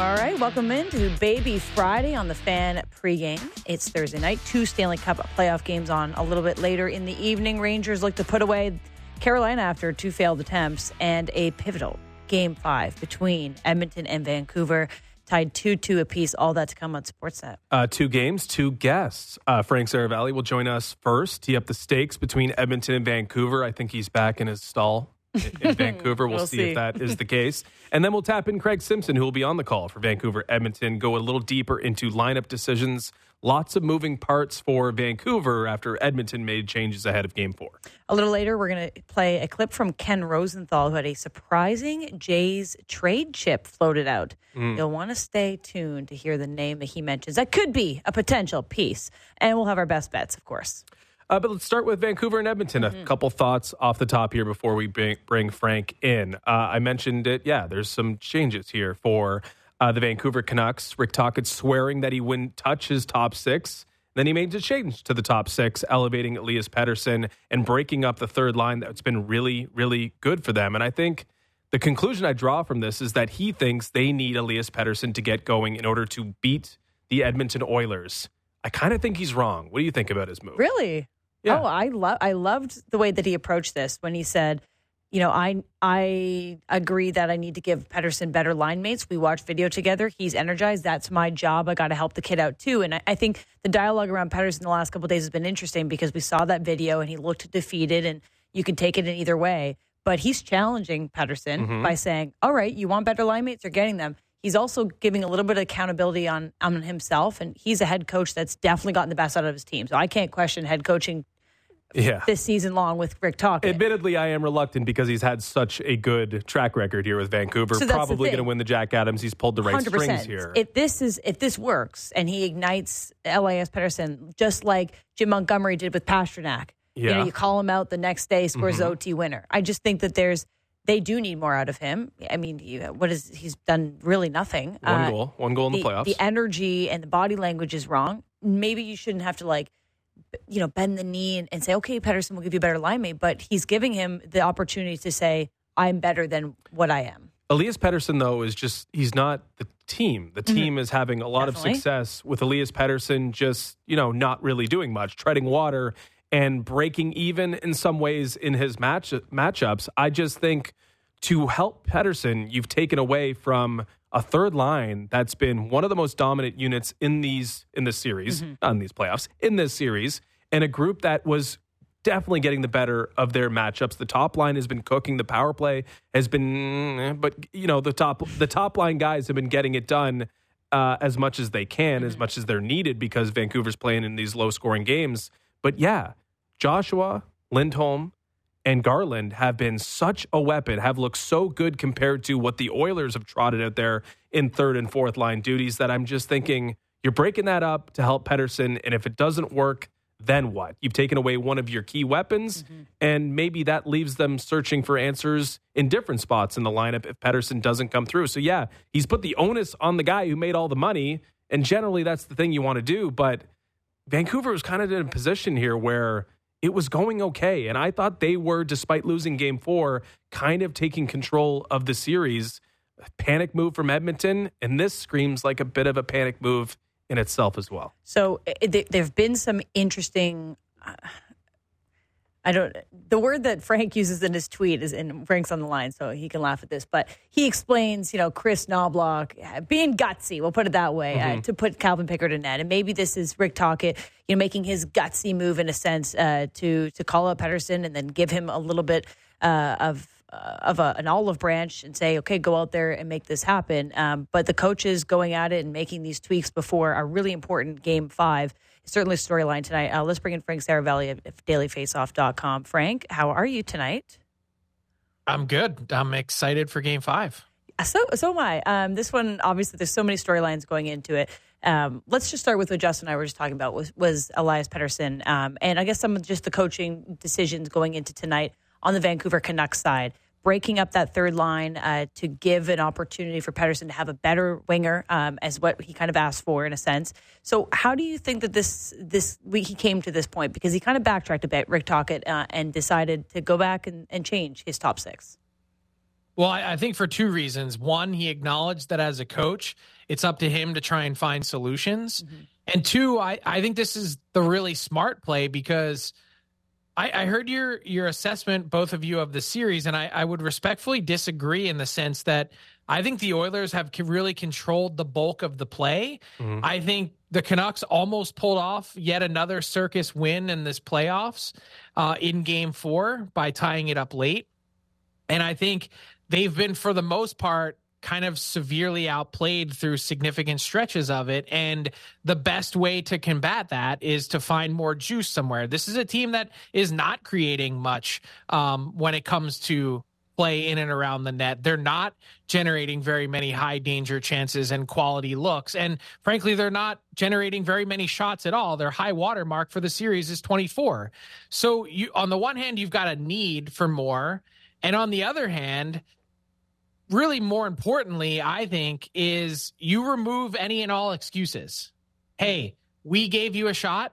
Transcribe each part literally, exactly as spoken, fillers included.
All right, welcome into Baby Friday on the Fan pregame. It's Thursday night. Two Stanley Cup playoff games on a little bit later in the evening. Rangers look to put away Carolina after two failed attempts, and a pivotal game five between Edmonton and Vancouver, tied two two apiece. All that to come on Sportsnet. Uh, two games, two guests. Uh, Frank Saravalli will join us first. Tee up the stakes between Edmonton and Vancouver. I think he's back in his stall in, in Vancouver. We'll, We'll see, see if that is the case. And then we'll tap in Craig Simpson, who will be on the call for Vancouver Edmonton, go a little deeper into lineup decisions. Lots of moving parts for Vancouver after Edmonton made changes ahead of game four. A little later, we're going to play a clip from Ken Rosenthal, who had a surprising Jays trade chip floated out. Mm. You'll want to stay tuned to hear the name that he mentions. That could be a potential piece. And we'll have our best bets, of course. Uh, but let's start with Vancouver and Edmonton. Mm-hmm. A couple thoughts off the top here before we bring, bring Frank in. Uh, I mentioned it. Yeah, there's some changes here for uh, the Vancouver Canucks. Rick Tocchet swearing that he wouldn't touch his top six. Then he made a change to the top six, elevating Elias Pettersson and breaking up the third line that's been really, really good for them. And I think the conclusion I draw from this is that he thinks they need Elias Pettersson to get going in order to beat the Edmonton Oilers. I kind of think he's wrong. What do you think about his move? Really? Yeah. Oh, I love I loved the way that he approached this when he said, you know, I I agree that I need to give Pettersson better line mates. We watched video together. He's energized. That's my job. I got to help the kid out too. And I, I think the dialogue around Pettersson the last couple of days has been interesting because we saw that video and he looked defeated, and you can take it in either way. But he's challenging Pettersson mm-hmm. by saying, all right, you want better line mates? You're getting them. He's also giving a little bit of accountability on, on himself, and he's a head coach that's definitely gotten the best out of his team. So I can't question head coaching yeah. this season long with Rick Tocchet. Admittedly, I am reluctant because he's had such a good track record here with Vancouver. So probably going to win the Jack Adams. He's pulled the right one hundred percent strings here. If this is if this works and he ignites Elias Pettersson just like Jim Montgomery did with Pastrnak, yeah. you know, you call him out the next day, scores mm-hmm. O T winner. I just think that there's they do need more out of him. I mean, you know, what is he's done really nothing. One uh, goal, one goal in the, the playoffs. The energy and the body language is wrong. Maybe you shouldn't have to like. you know, bend the knee and, and say, okay, Pettersson will give you a better line mate, but he's giving him the opportunity to say, I'm better than what I am. Elias Pettersson, though, is just, he's not the team. The team mm-hmm. is having a lot Definitely. of success with Elias Pettersson just, you know, not really doing much, treading water and breaking even in some ways in his match matchups. I just think to help Pettersson, you've taken away from a third line that's been one of the most dominant units in these in this series, mm-hmm. not in these playoffs, in this series, and a group that was definitely getting the better of their matchups. The top line has been cooking. The power play has been, but you know, the top the top line guys have been getting it done uh, as much as they can, mm-hmm. as much as they're needed because Vancouver's playing in these low scoring games. But yeah, Joshua, Lindholm, and Garland have been such a weapon, have looked so good compared to what the Oilers have trotted out there in third and fourth line duties that I'm just thinking you're breaking that up to help Pettersson. And if it doesn't work, then what? You've taken away one of your key weapons, mm-hmm. and maybe that leaves them searching for answers in different spots in the lineup if Pettersson doesn't come through. So yeah, he's put the onus on the guy who made all the money. And generally that's the thing you want to do. But Vancouver was kind of in a position here where it was going okay. And I thought they were, despite losing game four, kind of taking control of the series. Panic move from Edmonton. And this screams like a bit of a panic move in itself as well. So there have been some interesting, uh, I don't, the word that Frank uses in his tweet is, and Frank's on the line, so he can laugh at this, but he explains, you know, Chris Knobloch being gutsy, we'll put it that way, mm-hmm. uh, to put Calvin Pickard in net. And maybe this is Rick Tocchet, you know, making his gutsy move in a sense uh, to to call out Pettersson and then give him a little bit uh, of uh, of a, an olive branch and say, okay, go out there and make this happen. Um, but the coaches going at it and making these tweaks before a really important game five. Certainly storyline tonight. Uh, let's bring in Frank Saravalli of daily face off dot com. Frank, how are you tonight? I'm good. I'm excited for game five. So so am I. Um, this one, obviously, there's so many storylines going into it. Um, let's just start with what Justin and I were just talking about was, was Elias Pettersson. Um, and I guess some of just the coaching decisions going into tonight on the Vancouver Canucks side. Breaking up that third line uh, to give an opportunity for Pettersson to have a better winger, um, as what he kind of asked for in a sense. So how do you think that this this week he came to this point? Because he kind of backtracked a bit, Rick Tocchet, uh, and decided to go back and, and change his top six. Well, I, I think for two reasons. One, he acknowledged that as a coach, it's up to him to try and find solutions. Mm-hmm. And two, I, I think this is the really smart play because I, I heard your your assessment, both of you, of the series, and I, I would respectfully disagree in the sense that I think the Oilers have really controlled the bulk of the play. Mm-hmm. I think the Canucks almost pulled off yet another circus win in this playoffs uh, in game four by tying it up late. And I think they've been, for the most part, kind of severely outplayed through significant stretches of it. And the best way to combat that is to find more juice somewhere. This is a team that is not creating much um, when it comes to play in and around the net. They're not generating very many high danger chances and quality looks. And frankly, they're not generating very many shots at all. Their high water mark for the series is twenty-four. So you, on the one hand, you've got a need for more. And on the other hand, really more importantly, I think, is you remove any and all excuses. Hey, we gave you a shot.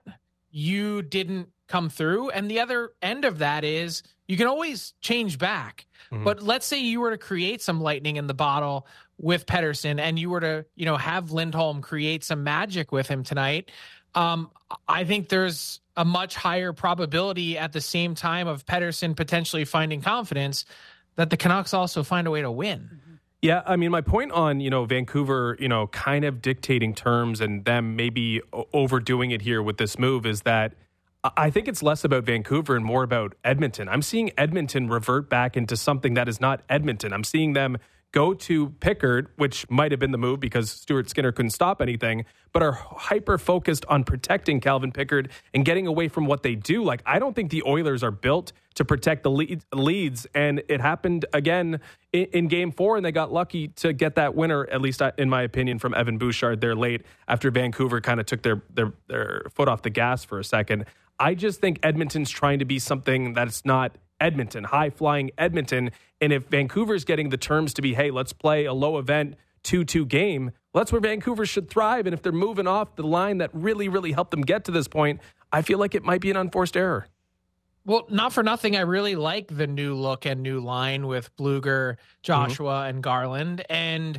You didn't come through. And the other end of that is you can always change back. Mm-hmm. But let's say you were to create some lightning in the bottle with Pettersson and you were to, you know, have Lindholm create some magic with him tonight. Um, I think there's a much higher probability at the same time of Pettersson potentially finding confidence that the Canucks also find a way to win. Yeah, I mean, my point on, you know, Vancouver, you know, kind of dictating terms and them maybe overdoing it here with this move is that I think it's less about Vancouver and more about Edmonton. I'm seeing Edmonton revert back into something that is not Edmonton. I'm seeing them go to Pickard, which might have been the move because Stuart Skinner couldn't stop anything, but are hyper-focused on protecting Calvin Pickard and getting away from what they do. Like, I don't think the Oilers are built to protect the lead, leads, and it happened again in, in Game four, and they got lucky to get that winner, at least in my opinion, from Evan Bouchard there late after Vancouver kind of took their, their, their foot off the gas for a second. I just think Edmonton's trying to be something that's not Edmonton, high-flying Edmonton. And if Vancouver's getting the terms to be, hey, let's play a low-event two two game, well, that's where Vancouver should thrive. And if they're moving off the line that really, really helped them get to this point, I feel like it might be an unforced error. Well, not for nothing, I really like the new look and new line with Blueger, Joshua, mm-hmm. and Garland. And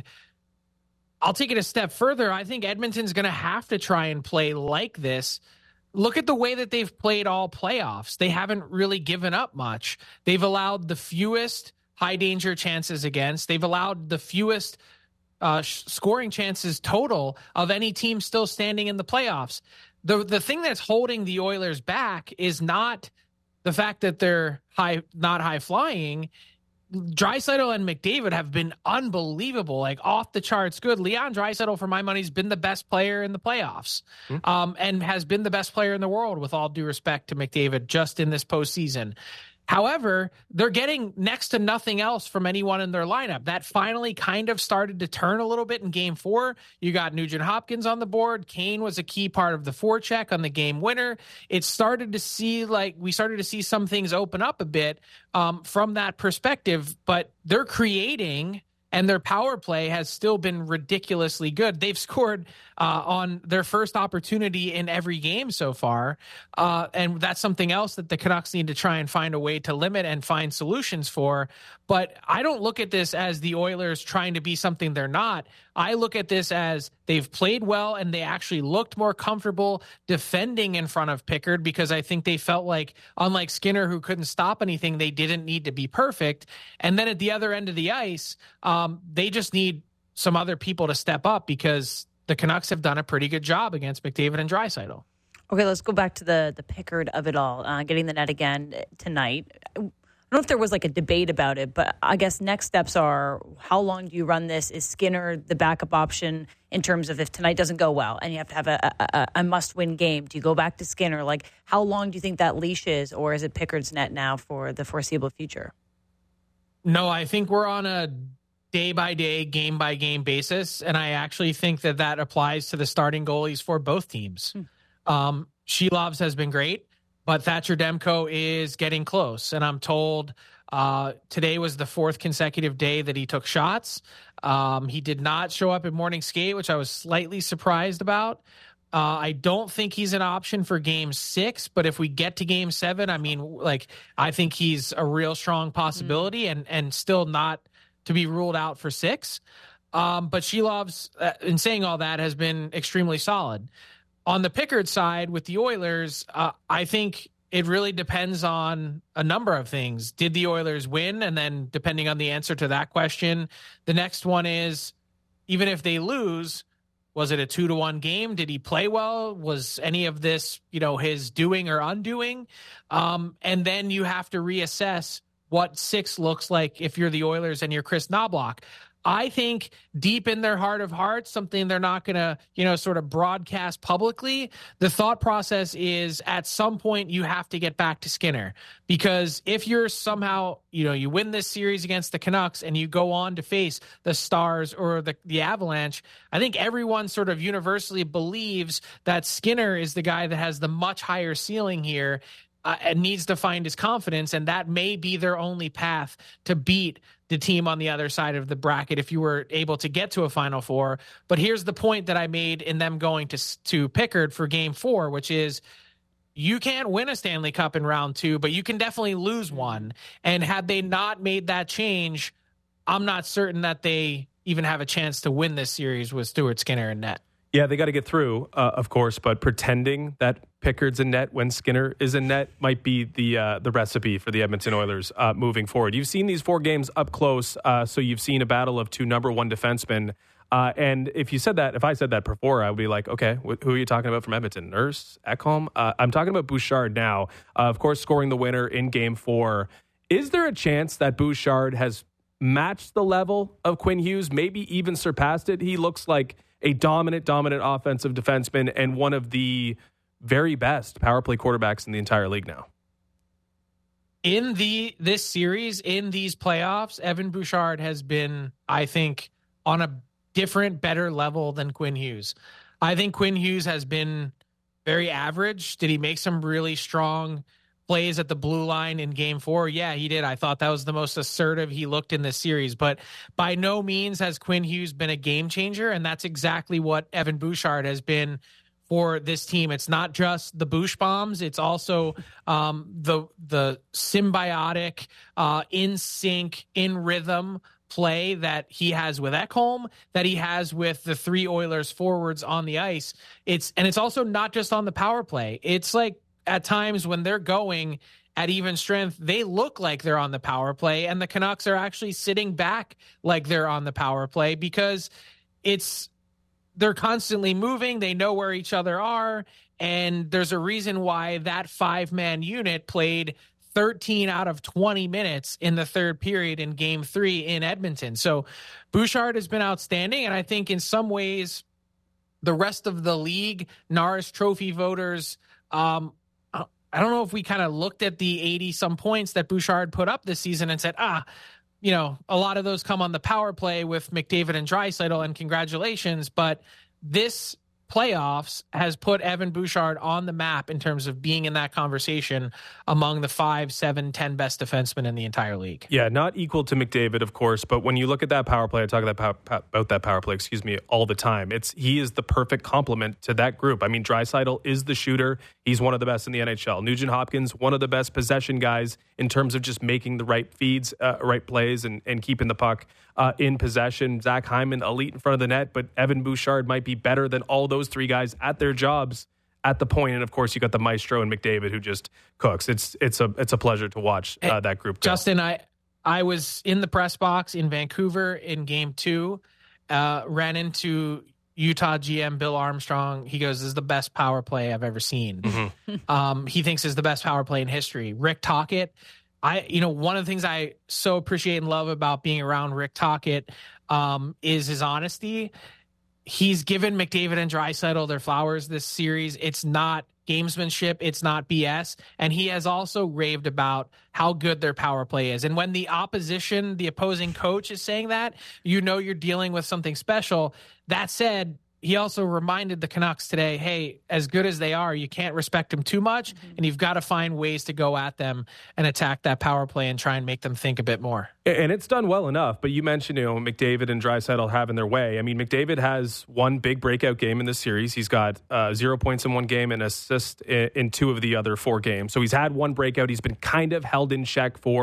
I'll take it a step further. I think Edmonton's going to have to try and play like this. Look at the way that they've played all playoffs. They haven't really given up much. They've allowed the fewest high danger chances against. They've allowed the fewest uh, sh- scoring chances total of any team still standing in the playoffs. The the thing that's holding the Oilers back is not the fact that they're high, not high flying. Draisaitl and McDavid have been unbelievable, like off the charts good. Leon Draisaitl, for my money, has been the best player in the playoffs, mm-hmm. um, and has been the best player in the world, with all due respect to McDavid, just in this postseason. However, they're getting next to nothing else from anyone in their lineup. That finally kind of started to turn a little bit in game four. You got Nugent Hopkins on the board. Kane was a key part of the forecheck on the game winner. It started to see like we started to see some things open up a bit um, from that perspective, but they're creating, and their power play has still been ridiculously good. They've scored uh, on their first opportunity in every game so far. Uh, and that's something else that the Canucks need to try and find a way to limit and find solutions for. But I don't look at this as the Oilers trying to be something they're not. I look at this as they've played well and they actually looked more comfortable defending in front of Pickard, because I think they felt like, unlike Skinner, who couldn't stop anything, they didn't need to be perfect. And then at the other end of the ice, um, they just need some other people to step up, because the Canucks have done a pretty good job against McDavid and Draisaitl. Okay, let's go back to the the Pickard of it all, uh, getting the net again tonight. I don't know if there was like a debate about it, but I guess next steps are, how long do you run this? Is Skinner the backup option in terms of if tonight doesn't go well and you have to have a, a, a must-win game? Do you go back to Skinner? Like, how long do you think that leash is, or is it Pickard's net now for the foreseeable future? No, I think we're on a day-by-day, game-by-game basis, and I actually think that that applies to the starting goalies for both teams. Hmm. Um, Shelov's has been great, but Thatcher Demko is getting close, and I'm told uh, today was the fourth consecutive day that he took shots. Um, he did not show up at morning skate, which I was slightly surprised about. Uh, I don't think he's an option for game six, but if we get to game seven, I mean, like, I think he's a real strong possibility, mm. and, and still not to be ruled out for six. Um, but Shelov's, uh, in saying all that, has been extremely solid. On the Pickard side with the Oilers, uh, I think it really depends on a number of things. Did the Oilers win? And then depending on the answer to that question, the next one is, even if they lose, was it a two to one game? Did he play well? Was any of this, you know, his doing or undoing? Um, and then you have to reassess what six looks like if you're the Oilers and you're Chris Knoblauch. I think deep in their heart of hearts, something they're not going to, you know, sort of broadcast publicly, the thought process is at some point you have to get back to Skinner, because if you're somehow, you know, you win this series against the Canucks and you go on to face the Stars or the, the Avalanche, I think everyone sort of universally believes that Skinner is the guy that has the much higher ceiling here. Uh, and needs to find his confidence, and that may be their only path to beat the team on the other side of the bracket if you were able to get to a Final Four. But here's the point that I made in them going to to Pickard for Game Four, which is you can't win a Stanley Cup in round two, but you can definitely lose one. And had they not made that change, I'm not certain that they even have a chance to win this series with Stuart Skinner in net. Yeah, they got to get through, uh, of course, but pretending that Pickard's in net when Skinner is in net might be the uh, the recipe for the Edmonton Oilers uh, moving forward. You've seen these four games up close, uh, so you've seen a battle of two number one defensemen. Uh, and if you said that, if I said that before, I would be like, okay, wh- who are you talking about from Edmonton? Nurse, Ekholm? Uh, I'm talking about Bouchard now, uh, of course, scoring the winner in Game Four. Is there a chance that Bouchard has matched the level of Quinn Hughes, maybe even surpassed it? He looks like a dominant, dominant offensive defenseman and one of the very best power play quarterbacks in the entire league now. In the this series, in these playoffs, Evan Bouchard has been, I think, on a different, better level than Quinn Hughes. I think Quinn Hughes has been very average. Did he make some really strong plays at the blue line in Game Four? Yeah, he did. I thought that was the most assertive he looked in this series, but by no means has Quinn Hughes been a game changer, and that's exactly what Evan Bouchard has been for this team. It's not just the Bouch bombs; it's also um, the the symbiotic, uh, in sync, in rhythm play that he has with Ekholm, that he has with the three Oilers forwards on the ice. It's and it's also not just on the power play. It's like, at times when they're going at even strength, they look like they're on the power play, and the Canucks are actually sitting back like they're on the power play because it's they're constantly moving. They know where each other are, and there's a reason why that five-man unit played thirteen out of twenty minutes in the third period in Game Three in Edmonton. So Bouchard has been outstanding, and I think in some ways the rest of the league, Norris Trophy voters, um, I don't know if we kind of looked at the eighty some points that Bouchard put up this season and said, ah, you know, a lot of those come on the power play with McDavid and Draisaitl, and congratulations. But this playoffs has put Evan Bouchard on the map in terms of being in that conversation among the five, seven, ten best defensemen in the entire league. Yeah, not equal to McDavid, of course, but when you look at that power play, I talk about, power, about that power play, excuse me, all the time. It's he is the perfect complement to that group. I mean, Draisaitl is the shooter. He's one of the best in the N H L. Nugent Hopkins, one of the best possession guys in terms of just making the right feeds, uh, right plays, and, and keeping the puck uh, in possession. Zach Hyman, elite in front of the net, but Evan Bouchard might be better than all those three guys at their jobs at the point. And of course, you got the maestro and McDavid who just cooks. It's it's a it's a pleasure to watch uh, that group go. Justin, I I was in the press box in Vancouver in Game Two, uh, ran into Utah G M Bill Armstrong. He goes, "This is the best power play I've ever seen." Mm-hmm. um, he thinks is the best power play in history. Rick Tocchet. I, you know, one of the things I so appreciate and love about being around Rick Tocchet um, is his honesty. He's given McDavid and Draisaitl their flowers this series. It's not gamesmanship. It's not B S. And he has also raved about how good their power play is. And when the opposition, the opposing coach is saying that, you know you're dealing with something special. That said, he also reminded the Canucks today, hey, as good as they are, you can't respect them too much, mm-hmm. and you've got to find ways to go at them and attack that power play and try and make them think a bit more. And it's done well enough, but you mentioned, you know, McDavid and Draisaitl having their way. I mean, McDavid has one big breakout game in this series. He's got uh, zero points in one game and assist in, in two of the other four games. So he's had one breakout. He's been kind of held in check for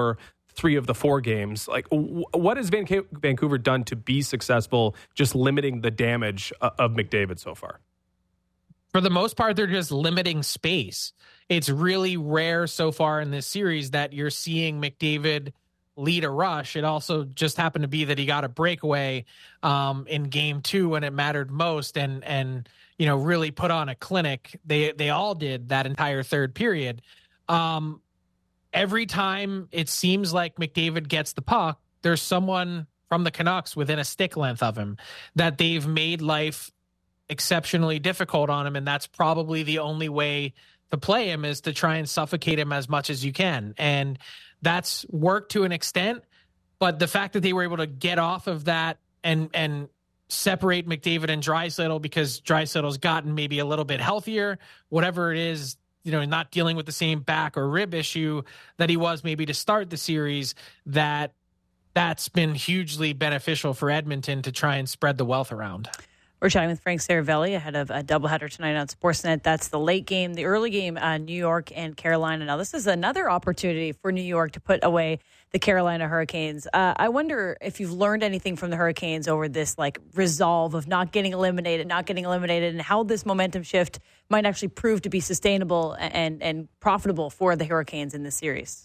three of the four games. Like, w- what has Van- Vancouver done to be successful, just limiting the damage uh, of McDavid so far? For the most part, they're just limiting space. It's really rare so far in this series that you're seeing McDavid lead a rush. It also just happened to be that he got a breakaway um, in game two when it mattered most, and and you know really put on a clinic. They they all did that entire third period. Um, every time it seems like McDavid gets the puck, there's someone from the Canucks within a stick length of him that they've made life exceptionally difficult on him, and that's probably the only way to play him, is to try and suffocate him as much as you can. And that's worked to an extent, but the fact that they were able to get off of that and and separate McDavid and Draisaitl, because Draisaitl's gotten maybe a little bit healthier, whatever it is, you know, not dealing with the same back or rib issue that he was maybe to start the series, that that's been hugely beneficial for Edmonton to try and spread the wealth around. We're chatting with Frank Seravalli ahead of a doubleheader tonight on Sportsnet. That's the late game. The early game, uh, New York and Carolina. Now, this is another opportunity for New York to put away the Carolina Hurricanes. Uh, I wonder if you've learned anything from the Hurricanes over this like resolve of not getting eliminated, not getting eliminated, and how this momentum shift might actually prove to be sustainable and, and profitable for the Hurricanes in this series.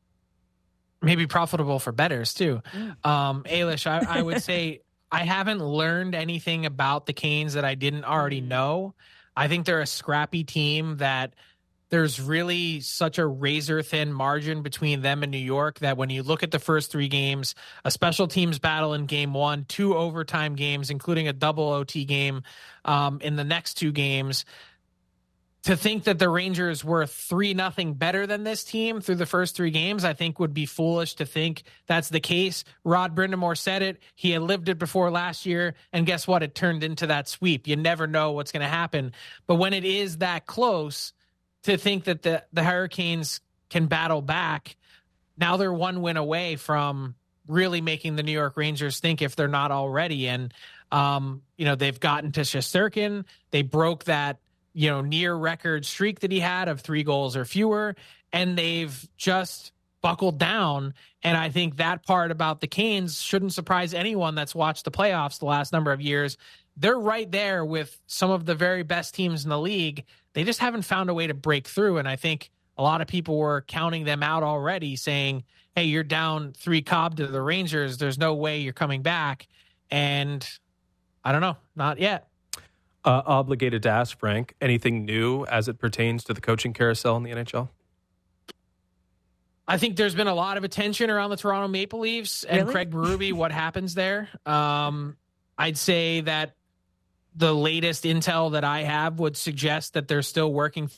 Maybe profitable for bettors, too. Mm. Um, Ailish, I, I would say... I haven't learned anything about the Canes that I didn't already know. I think they're a scrappy team that there's really such a razor-thin margin between them and New York that when you look at the first three games, a special teams battle in game one, two overtime games, including a double O T game um, in the next two games, to think that the Rangers were three nothing better than this team through the first three games, I think would be foolish to think that's the case. Rod Brind'Amour said it. He had lived it before last year, and guess what? It turned into that sweep. You never know what's going to happen. But when it is that close, to think that the, the Hurricanes can battle back, now they're one win away from really making the New York Rangers think, if they're not already. And, um, you know, they've gotten to Shesterkin. They broke that, you know, near record streak that he had of three goals or fewer, and they've just buckled down. And I think that part about the Canes shouldn't surprise anyone that's watched the playoffs the last number of years. They're right there with some of the very best teams in the league. They just haven't found a way to break through. And I think a lot of people were counting them out already, saying, hey, you're down three Cobb to the Rangers. There's no way you're coming back. And I don't know, not yet. Uh, obligated to ask, Frank, anything new as it pertains to the coaching carousel in the N H L? I think there's been a lot of attention around the Toronto Maple Leafs and really? Craig Berube, what happens there. Um, I'd say that the latest intel that I have would suggest that they're still working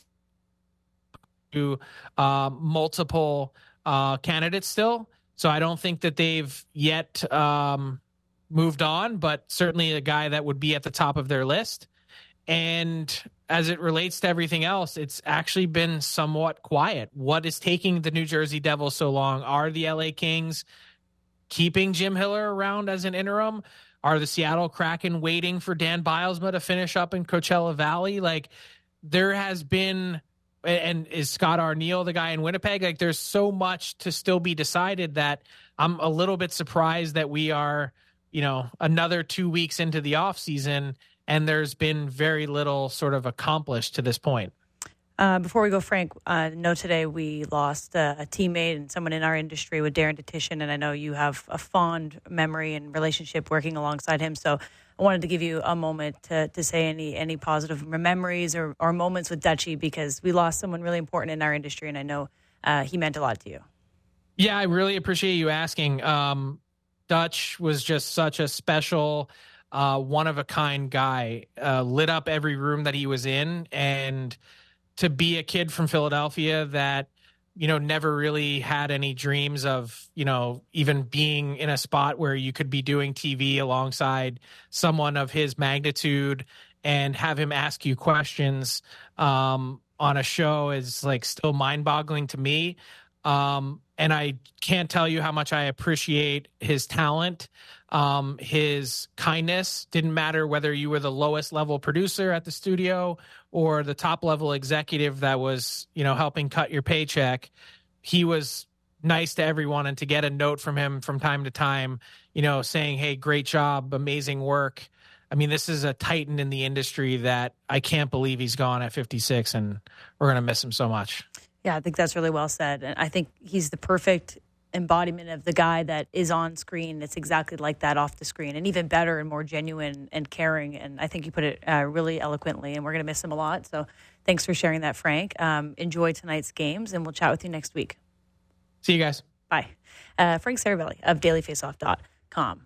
to uh, multiple uh, candidates still. So I don't think that they've yet um, moved on, but certainly a guy that would be at the top of their list. And as it relates to everything else, it's actually been somewhat quiet. What is taking the New Jersey Devils so long? Are the L A Kings keeping Jim Hiller around as an interim? Are the Seattle Kraken waiting for Dan Bilesma to finish up in Coachella Valley? Like, there has been, and is Scott Arniel the guy in Winnipeg? Like, there's so much to still be decided that I'm a little bit surprised that we are, you know, another two weeks into the offseason, and there's been very little sort of accomplished to this point. Uh, before we go, Frank, I uh, know today we lost uh, a teammate and someone in our industry with Darren Detition, and I know you have a fond memory and relationship working alongside him. So I wanted to give you a moment to, to say any any positive memories or, or moments with Dutchie, because we lost someone really important in our industry, and I know uh, he meant a lot to you. Yeah, I really appreciate you asking. Um, Dutch was just such a special, uh, one-of-a-kind guy, uh, lit up every room that he was in, and to be a kid from Philadelphia that, you know, never really had any dreams of, you know, even being in a spot where you could be doing T V alongside someone of his magnitude and have him ask you questions um, on a show is like still mind boggling to me. Um, and I can't tell you how much I appreciate his talent. Um, his kindness didn't matter whether you were the lowest level producer at the studio or the top level executive that was, you know, helping cut your paycheck. He was nice to everyone, and to get a note from him from time to time, you know, saying, hey, great job, amazing work. I mean, this is a titan in the industry that I can't believe he's gone at fifty-six, and we're going to miss him so much. Yeah, I think that's really well said. And I think he's the perfect embodiment of the guy that is on screen. It's exactly like that off the screen, and even better and more genuine and caring. And I think you put it uh, really eloquently, and we're going to miss him a lot. So thanks for sharing that, Frank. Um, enjoy tonight's games, and we'll chat with you next week. See you guys. Bye. Uh, Frank Saravelli of daily face off dot com.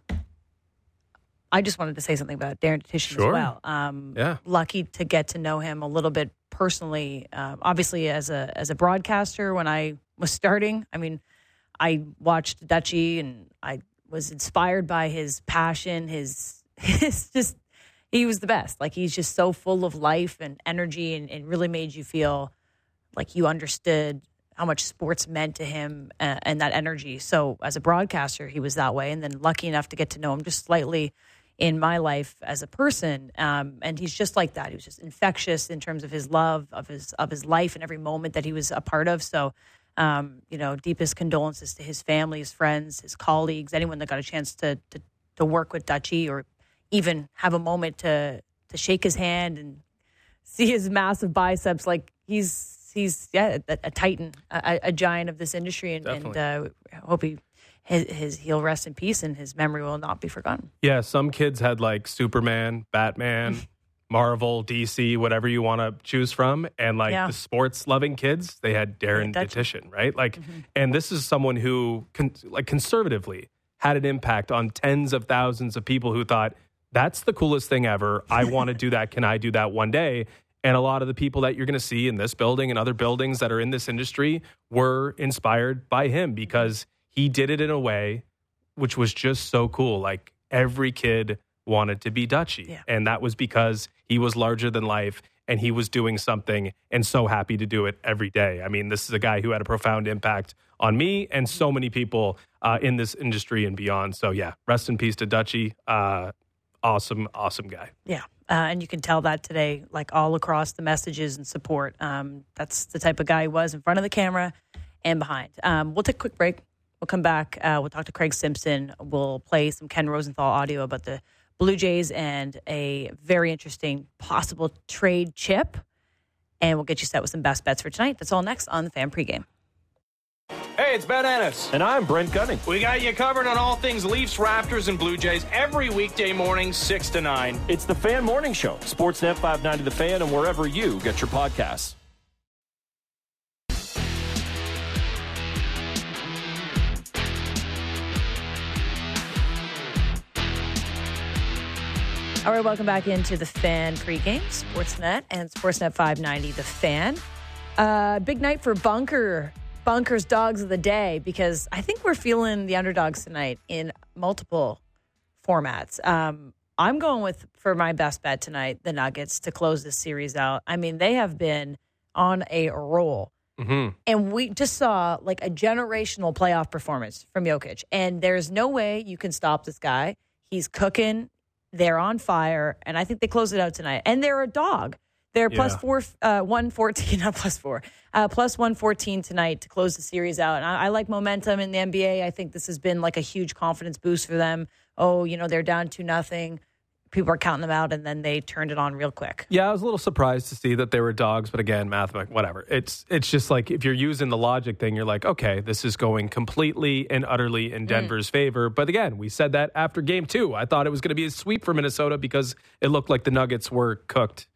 I just wanted to say something about Darren Detition sure. as well. Um, yeah. Lucky to get to know him a little bit personally. Um, obviously, as a as a broadcaster, when I was starting, I mean, I watched Dutchie and I was inspired by his passion. His, his just, he was the best. Like, he's just so full of life and energy, and, and really made you feel like you understood how much sports meant to him, uh, and that energy. So as a broadcaster, he was that way. And then lucky enough to get to know him just slightly in my life as a person. Um, and he's just like that. He was just infectious in terms of his love of his, of his life and every moment that he was a part of. So, um, you know, deepest condolences to his family, his friends, his colleagues, anyone that got a chance to, to, to work with Dutchie, or even have a moment to, to shake his hand and see his massive biceps. Like, he's, he's, yeah, a, a titan, a, a giant of this industry. And, and uh, I hope he, His, his he'll rest in peace, and his memory will not be forgotten. Yeah, some kids had like Superman, Batman, Marvel, D C, whatever you want to choose from, and like Yeah. the sports-loving kids, they had Darren Yeah, Detition, right? Like, Mm-hmm. and this is someone who, con- like, conservatively had an impact on tens of thousands of people who thought, "That's the coolest thing ever. I want to do that. Can I do that one day?" And a lot of the people that you're going to see in this building and other buildings that are in this industry were inspired by him, because he did it in a way which was just so cool. Like, every kid wanted to be Dutchie. Yeah. And that was because he was larger than life, and he was doing something, and so happy to do it every day. I mean, this is a guy who had a profound impact on me and so many people uh, in this industry and beyond. So yeah, rest in peace to Dutchie. Uh, awesome, awesome guy. Yeah. Uh, and you can tell that today, like, all across the messages and support. Um, that's the type of guy he was in front of the camera and behind. Um, we'll take a quick break. We'll come back. Uh, we'll talk to Craig Simpson. We'll play some Ken Rosenthal audio about the Blue Jays and a very interesting possible trade chip. And we'll get you set with some best bets for tonight. That's all next on the Fan Pregame. Hey, it's Ben Ennis. And I'm Brent Gunning. We got you covered on all things Leafs, Raptors, and Blue Jays every weekday morning, six to nine. It's the Fan Morning Show. Sportsnet five ninety The Fan, and wherever you get your podcasts. All right, welcome back into the Fan Pregame, Sportsnet and Sportsnet five ninety The Fan. Uh, big night for Bunker, Bunker's Dogs of the Day, because I think we're feeling the underdogs tonight in multiple formats. Um, I'm going with, for my best bet tonight, the Nuggets to close this series out. I mean, they have been on a roll. Mm-hmm. And we just saw like a generational playoff performance from Jokic. And there's no way you can stop this guy. He's cooking. They're on fire, and I think they close it out tonight. And they're a dog. They're Yeah. plus four, uh, one fourteen, not plus four, uh, plus one fourteen tonight to close the series out. And I, I like momentum in the N B A. I think this has been like a huge confidence boost for them. Oh, you know, they're down two nothing. People are counting them out, and then they turned it on real quick. Yeah, I was a little surprised to see that they were dogs, but again, mathematics, whatever. It's it's just like, if you're using the logic thing, you're like, okay, this is going completely and utterly in Denver's mm. favor. But again, we said that after game two. I thought it was going to be a sweep for Minnesota because it looked like the Nuggets were cooked.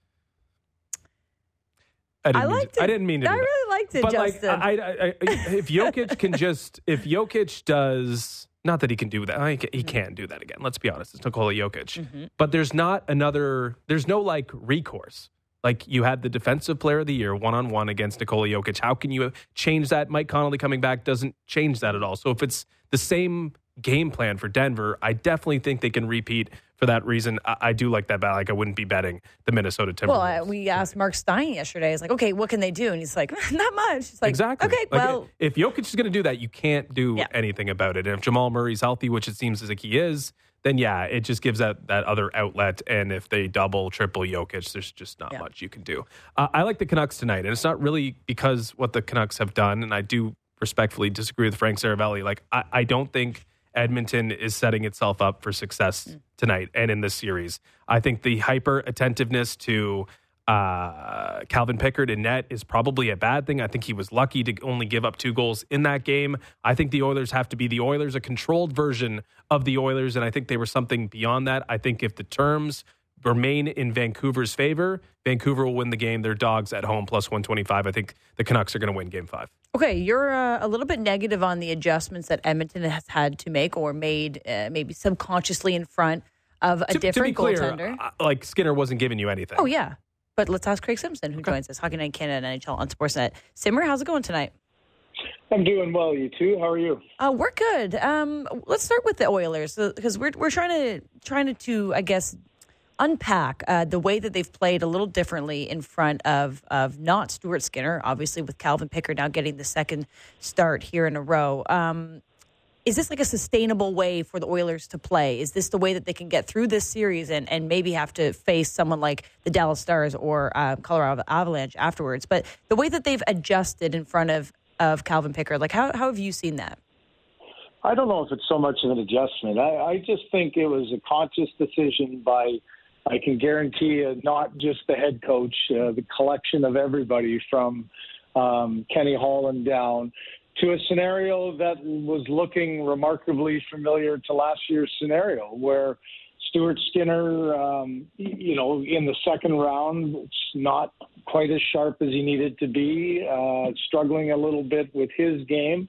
I didn't, I mean liked to, it. I didn't mean to. I do that. really liked it, but Justin. Like, I, I, I, if Jokic can just, if Jokic does. Not that he can do that. I, he can't do that again. Let's be honest. It's Nikola Jokic. Mm-hmm. But there's not another, there's no like recourse. Like, you had the defensive player of the year one-on-one against Nikola Jokic. How can you change that? Mike Conley coming back doesn't change that at all. So if it's the same game plan for Denver, I definitely think they can repeat. For that reason, I, I do like that bet. Like, I wouldn't be betting the Minnesota Timberwolves. Well, uh, we asked Mark Stein yesterday. He's like, okay, what can they do? And he's like, not much. It's like, exactly. Okay, like, well. If Jokic is going to do that, you can't do yeah. anything about it. And if Jamal Murray's healthy, which it seems like he is, then yeah, it just gives that, that other outlet. And if they double, triple Jokic, there's just not yeah. much you can do. Uh, I like the Canucks tonight. And it's not really because what the Canucks have done. And I do respectfully disagree with Frank Saravelli. Like, I, I don't think Edmonton is setting itself up for success mm. tonight and in this series. I think the hyper attentiveness to uh, Calvin Pickard in net is probably a bad thing. I think he was lucky to only give up two goals in that game. I think the Oilers have to be the Oilers, a controlled version of the Oilers, and I think they were something beyond that. I think if the terms remain in Vancouver's favor, Vancouver will win the game. They're dogs at home, plus one twenty-five. I think the Canucks are going to win game five. Okay, you're uh, a little bit negative on the adjustments that Edmonton has had to make or made uh, maybe subconsciously in front of a to, different to be clear, goaltender. Uh, like Skinner wasn't giving you anything. Oh, yeah. But let's ask Craig Simpson, who okay. joins us, Hockey Night in Canada and N H L on Sportsnet. Simmer, how's it going tonight? I'm doing well, you two. How are you? Uh, we're good. Um, let's start with the Oilers because we're we're trying to trying to, to I guess, unpack uh, the way that they've played a little differently in front of of not Stuart Skinner, obviously with Calvin Pickard now getting the second start here in a row. Um, is this like a sustainable way for the Oilers to play? Is this the way that they can get through this series and, and maybe have to face someone like the Dallas Stars or uh, Colorado Avalanche afterwards? But the way that they've adjusted in front of, of Calvin Pickard, like how, how have you seen that? I don't know if it's so much of an adjustment. I, I just think it was a conscious decision by, I can guarantee you, not just the head coach, uh, the collection of everybody from um, Kenny Holland down to a scenario that was looking remarkably familiar to last year's scenario where Stuart Skinner, um, you know, in the second round, it's not quite as sharp as he needed to be, uh, struggling a little bit with his game.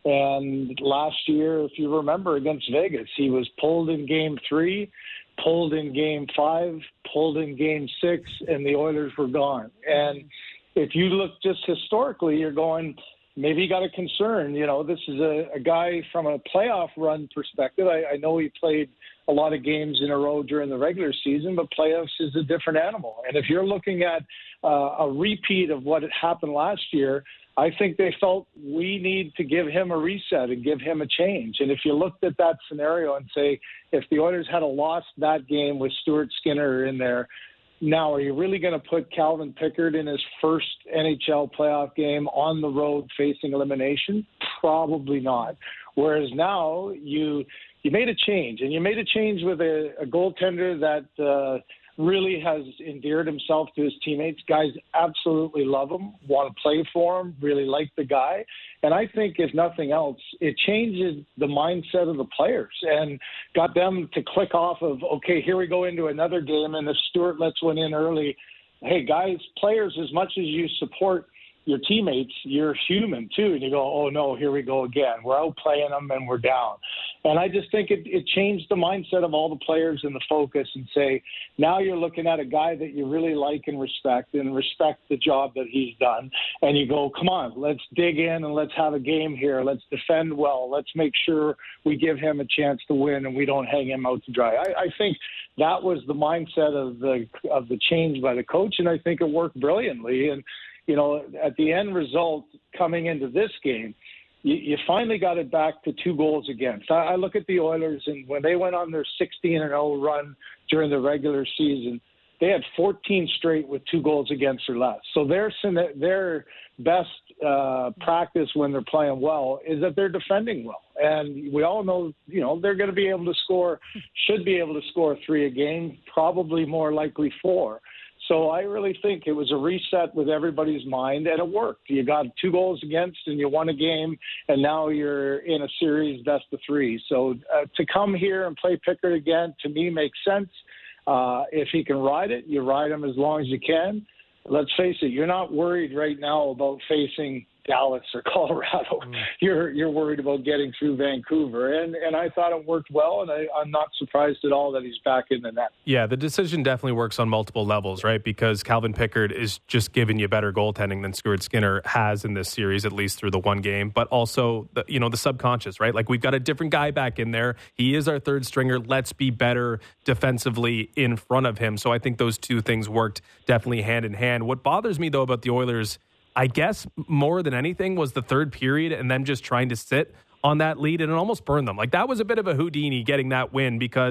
And last year, if you remember, against Vegas, he was pulled in game three, pulled in game five, pulled in game six, and the Oilers were gone. And if you look just historically, you're going, maybe you got a concern. You know, this is a, a guy from a playoff run perspective. I, I know he played a lot of games in a row during the regular season, but playoffs is a different animal. And if you're looking at uh, a repeat of what had happened last year, I think they felt we need to give him a reset and give him a change. And if you looked at that scenario and say, if the Oilers had lost that game with Stuart Skinner in there, now are you really going to put Calvin Pickard in his first N H L playoff game on the road facing elimination? Probably not. Whereas now you you made a change, and you made a change with a, a goaltender that uh, really has endeared himself to his teammates. Guys absolutely love him, want to play for him, really like the guy. And I think, if nothing else, it changes the mindset of the players and got them to click off of, okay, here we go into another game, and if Stuart lets one in early, hey, guys, players, as much as you support your teammates, you're human too. And you go, oh, no, here we go again. We're outplaying them and we're down. And I just think it, it changed the mindset of all the players and the focus and say, now you're looking at a guy that you really like and respect and respect the job that he's done. And you go, come on, let's dig in and let's have a game here. Let's defend well. Let's make sure we give him a chance to win and we don't hang him out to dry. I, I think that was the mindset of the of the change by the coach, and I think it worked brilliantly. And you know, at the end result, coming into this game, you, you finally got it back to two goals against. I, I look at the Oilers, and when they went on their sixteen and oh run during the regular season, they had fourteen straight with two goals against or less. So their their best uh, practice when they're playing well is that they're defending well. And we all know, you know, they're going to be able to score, should be able to score three a game, probably more likely four. So I really think it was a reset with everybody's mind, and it worked. You got two goals against, and you won a game, and now you're in a series best of three. So uh, to come here and play Pickard again, to me, makes sense. Uh, if he can ride it, you ride him as long as you can. Let's face it, you're not worried right now about facing Dallas or Colorado. Mm. You're you're worried about getting through Vancouver. And and I thought it worked well, and I, I'm not surprised at all that he's back in the net. Yeah, the decision definitely works on multiple levels, right? Because Calvin Pickard is just giving you better goaltending than Stuart Skinner has in this series, at least through the one game. But also, the, you know, the subconscious, right? Like, we've got a different guy back in there. He is our third stringer. Let's be better defensively in front of him. So I think those two things worked definitely hand in hand. What bothers me, though, about the Oilers, I guess more than anything, was the third period and them just trying to sit on that lead, and it almost burned them. Like, that was a bit of a Houdini getting that win because,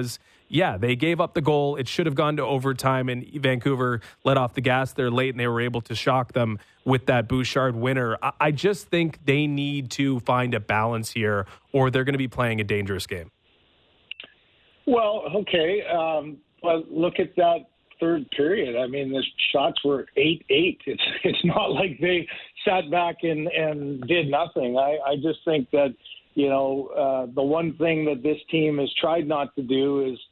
yeah, they gave up the goal. It should have gone to overtime, and Vancouver let off the gas there late, and they were able to shock them with that Bouchard winner. I, I just think they need to find a balance here, or they're going to be playing a dangerous game. Well, okay, um, but look at that third period. I mean, the shots were eight eight. It's it's not like they sat back and, and did nothing. I, I just think that, you know, uh, the one thing that this team has tried not to do is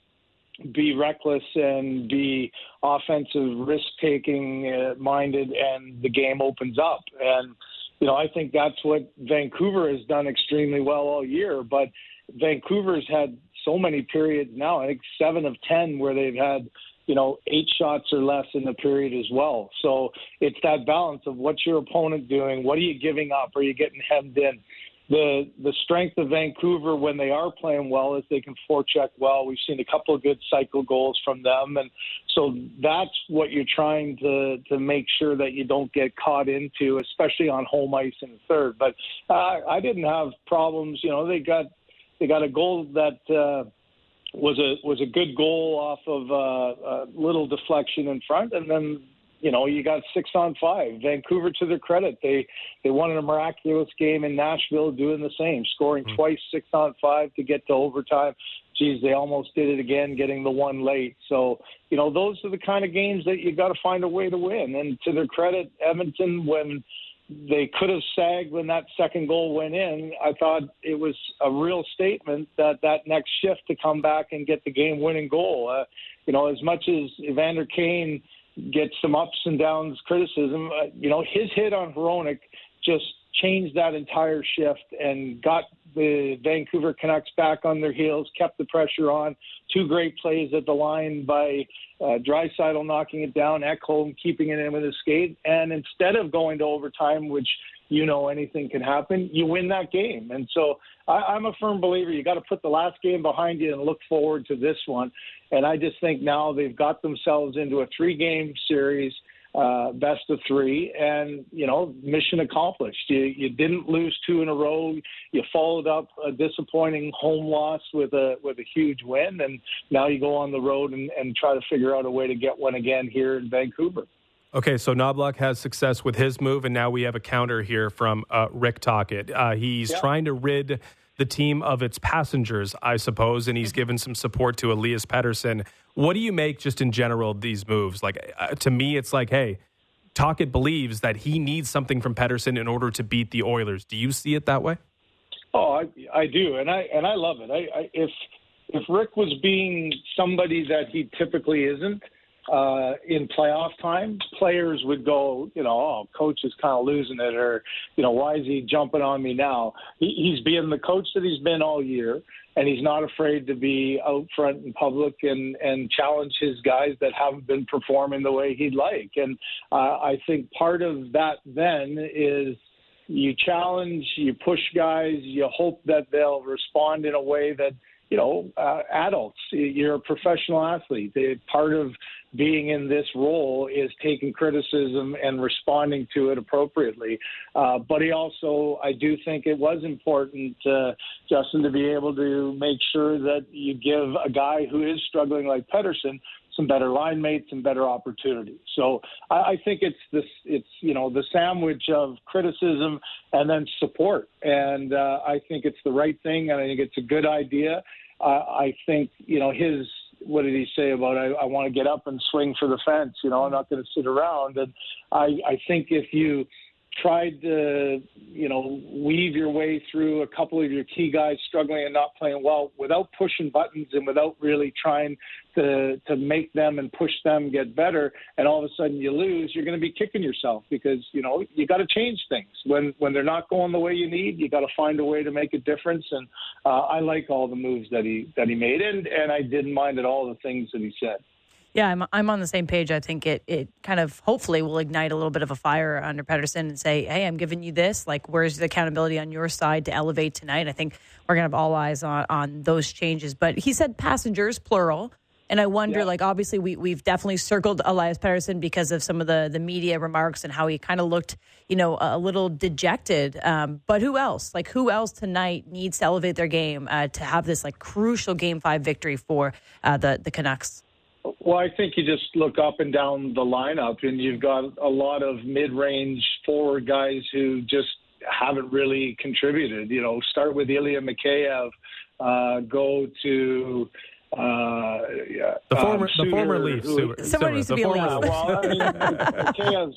be reckless and be offensive risk-taking uh, minded, and the game opens up. And, you know, I think that's what Vancouver has done extremely well all year. But Vancouver's had so many periods now, I think seven of ten, where they've had, you know, eight shots or less in the period as well. So it's that balance of what's your opponent doing? What are you giving up? Are you getting hemmed in? The the strength of Vancouver when they are playing well is they can forecheck well. We've seen a couple of good cycle goals from them. And so that's what you're trying to, to make sure that you don't get caught into, especially on home ice in the third. But uh, I didn't have problems. You know, they got they got a goal that uh, was a was a good goal off of uh, a little deflection in front, and then, you know, you got six on five. Vancouver, to their credit, they they won a miraculous game in Nashville doing the same, scoring mm-hmm. twice, six on five to get to overtime. Geez, they almost did it again, getting the one late. So, you know, those are the kind of games that you got to find a way to win. And to their credit, Edmonton, when they could have sagged when that second goal went in, I thought it was a real statement that that next shift to come back and get the game-winning goal. Uh, you know, as much as Evander Kane get some ups and downs criticism, uh, you know, his hit on Hronek just changed that entire shift and got the Vancouver Canucks back on their heels, kept the pressure on. Two great plays at the line by uh, Draisaitl knocking it down, Ekholm keeping it in with his skate. And instead of going to overtime, which, you know, anything can happen, you win that game. And so I, I'm a firm believer you got to put the last game behind you and look forward to this one. And I just think now they've got themselves into a three-game series, uh, best of three, and, you know, mission accomplished. You, you didn't lose two in a row. You followed up a disappointing home loss with a with a huge win, and now you go on the road and, and try to figure out a way to get one again here in Vancouver. Okay, so Knoblauch has success with his move, and now we have a counter here from uh, Rick Tocchet. Uh, he's yep. trying to rid the team of its passengers, I suppose, and he's given some support to Elias Pettersson. What do you make just in general of these moves? Like, uh, to me, it's like, hey, Tocchet believes that he needs something from Pettersson in order to beat the Oilers. Do you see it that way? Oh, I, I do, and I and I love it. I, I, if if Rick was being somebody that he typically isn't, Uh, in playoff time, players would go, you know, oh, coach is kind of losing it, or, you know, why is he jumping on me now? He, he's being the coach that he's been all year, and he's not afraid to be out front in public and, and challenge his guys that haven't been performing the way he'd like. And uh, I think part of that then is you challenge, you push guys, you hope that they'll respond in a way that, you know, uh, adults, you're a professional athlete. Part of being in this role is taking criticism and responding to it appropriately. Uh, but he also, I do think it was important, uh, Justin, to be able to make sure that you give a guy who is struggling like Pettersson some better line mates and better opportunities. So I, I think it's this, it's, you know, the sandwich of criticism and then support. And uh, I think it's the right thing, and I think it's a good idea. Uh, I think, you know, his, what did he say about, I, I want to get up and swing for the fence, you know, I'm not going to sit around. And I, I think if you tried to, you know, weave your way through a couple of your key guys struggling and not playing well without pushing buttons and without really trying to to make them and push them get better, and all of a sudden you lose, you're going to be kicking yourself because, you know, you got to change things. When when they're not going the way you need, you got to find a way to make a difference. And uh, I like all the moves that he that he made, and, and I didn't mind at all the things that he said. Yeah, I'm I'm on the same page. I think it it kind of hopefully will ignite a little bit of a fire under Pettersson and say, hey, I'm giving you this. Like, where's the accountability on your side to elevate tonight? I think we're going to have all eyes on, on those changes. But he said passengers, plural. And I wonder, yeah. like, obviously we, we've definitely circled Elias Pettersson because of some of the, the media remarks and how he kind of looked, you know, a little dejected. Um, but who else? Like, who else tonight needs to elevate their game uh, to have this, like, crucial Game five victory for uh, the, the Canucks? Well, I think you just look up and down the lineup, and you've got a lot of mid-range forward guys who just haven't really contributed. You know, start with Ilya Mikheyev, uh, go to uh, the former um, the Suter, former Leafs. who, Someone needs to be a Leaf. well, I mean, Mikheyev's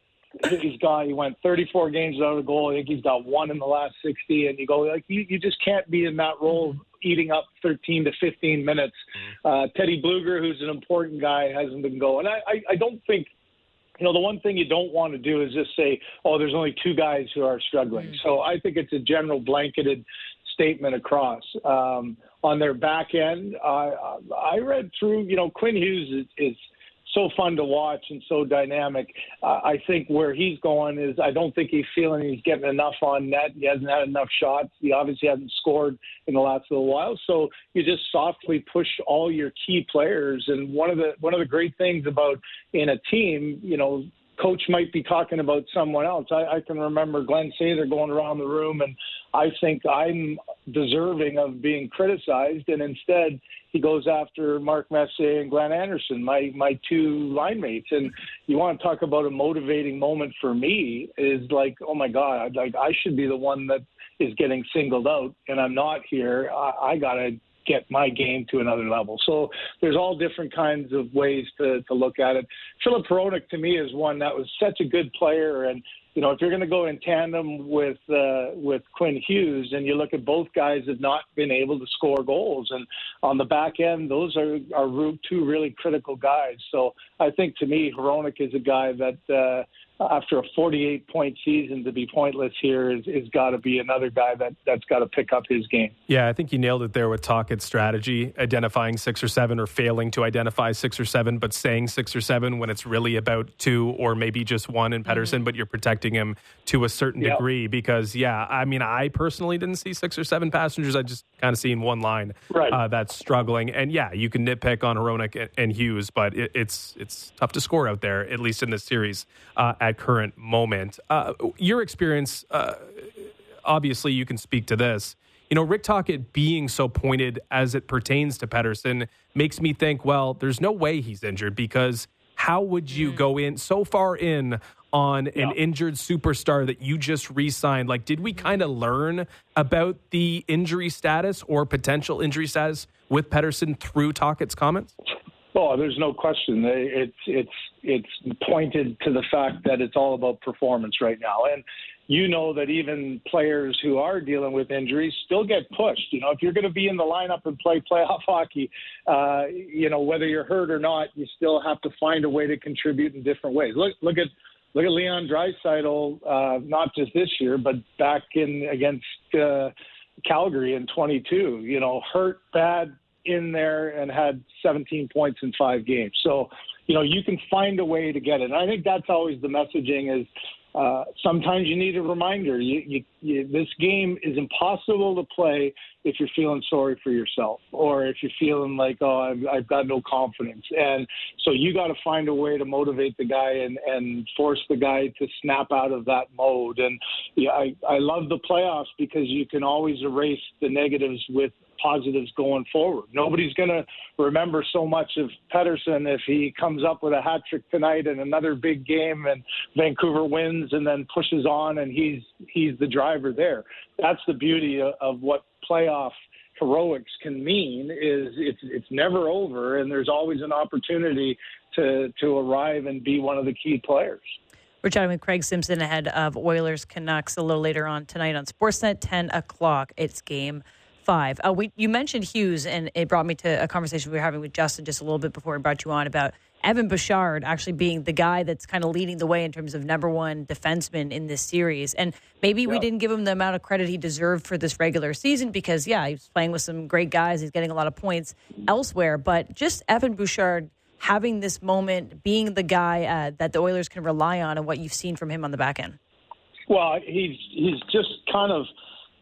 he's got he went thirty-four games without a goal. I think he's got one in the last sixty, and you go like you, you just can't be in that role eating up thirteen to fifteen minutes. Uh, Teddy Bluger, who's an important guy, hasn't been going. I, I, I don't think, you know, the one thing you don't want to do is just say, oh, there's only two guys who are struggling. Mm-hmm. So I think it's a general blanketed statement across. Um, on their back end, uh, I read through, you know, Quinn Hughes is, is so fun to watch and so dynamic. Uh, I think where he's going is I don't think he's feeling he's getting enough on net. He hasn't had enough shots. He obviously hasn't scored in the last little while. So you just softly push all your key players. And one of the one of the great things about in a team, you know, coach might be talking about someone else. I, I can remember Glenn Sather going around the room, and I think I'm deserving of being criticized, and instead he goes after Mark Messier and Glenn Anderson, my my two line mates. And you want to talk about a motivating moment for me is like, oh my God, like I should be the one that is getting singled out, and I'm not here. I, I got to get my game to another level. So there's all different kinds of ways to, to look at it. Filip Hronek to me is one that was such a good player. And, you know, if you're going to go in tandem with uh, with Quinn Hughes, and you look at both guys have not been able to score goals. And on the back end, those are, are two really critical guys. So I think to me, Hronek is a guy that uh, after a forty-eight point season to be pointless here is, is got to be another guy that, that's got to pick up his game. Yeah, I think you nailed it there with Tocchet's strategy, identifying six or seven or failing to identify six or seven, but saying six or seven when it's really about two or maybe just one in Pettersson, mm-hmm. but you're protecting him to a certain yep. degree because, yeah, I mean, I personally didn't see six or seven passengers. I just kind of seen one line right. uh, that's struggling. And, yeah, you can nitpick on Hronek and, and Hughes, but it, it's it's tough to score out there, at least in this series uh, at current moment. Uh, your experience, uh, obviously you can speak to this. You know, Rick Tocchet being so pointed as it pertains to Pettersson makes me think, well, there's no way he's injured because how would you mm. go in so far in on an yeah. injured superstar that you just re-signed? Like, did we kind of learn about the injury status or potential injury status with Pettersson through Tocchet's comments? Oh, there's no question. It's it's it's pointed to the fact that it's all about performance right now, and you know that even players who are dealing with injuries still get pushed. You know, if you're going to be in the lineup and play playoff hockey, uh, you know whether you're hurt or not, you still have to find a way to contribute in different ways. Look look at look at Leon Draisaitl, uh, not just this year, but back in against uh, Calgary in twenty-two. You know, hurt bad. In there and had seventeen points in five games. So, you know, you can find a way to get it. And I think that's always the messaging is uh, sometimes you need a reminder. You, you, you, this game is impossible to play if you're feeling sorry for yourself or if you're feeling like, oh, I've, I've got no confidence. And so you got to find a way to motivate the guy and, and force the guy to snap out of that mode. And yeah, I, I love the playoffs because you can always erase the negatives with positives going forward. Nobody's going to remember so much of Pettersson if he comes up with a hat trick tonight and another big game and Vancouver wins and then pushes on and he's he's the driver there. That's the beauty of, of what playoff heroics can mean is it's it's never over and there's always an opportunity to to arrive and be one of the key players. We're chatting with Craig Simpson ahead of Oilers Canucks a little later on tonight on Sportsnet, ten o'clock. It's game five. Uh, we you mentioned Hughes, and it brought me to a conversation we were having with Justin just a little bit before we brought you on about Evan Bouchard actually being the guy that's kind of leading the way in terms of number one defenseman in this series. And maybe yeah. we didn't give him the amount of credit he deserved for this regular season because, yeah, he's playing with some great guys. He's getting a lot of points elsewhere. But just Evan Bouchard having this moment, being the guy uh, that the Oilers can rely on and what you've seen from him on the back end. Well, he's he's just kind of